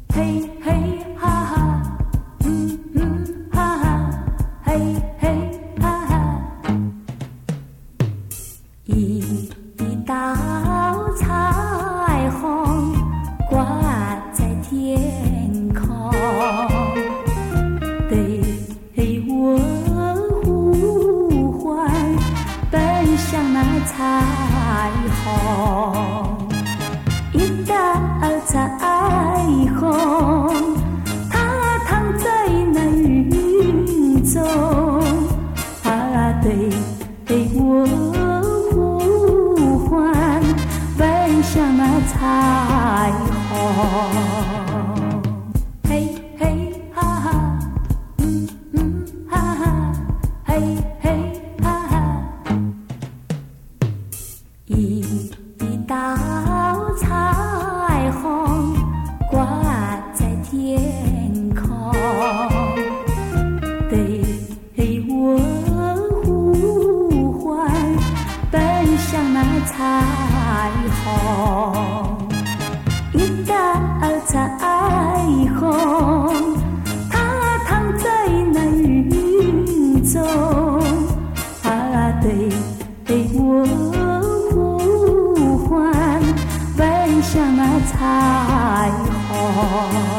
嘿嘿哈哈，哈哈，嘿嘿哈哈，一道彩虹挂在天空，对我呼唤，奔向那彩虹。一道彩虹，它躺在那云中，对我呼唤，奔向那彩虹。嘿嘿哈哈，哈哈，嘿嘿哈哈，一道彩虹挂在天空，对我呼唤，奔向那彩虹。一道彩虹，它躺在那云中，对我呼唤，奔向那彩虹。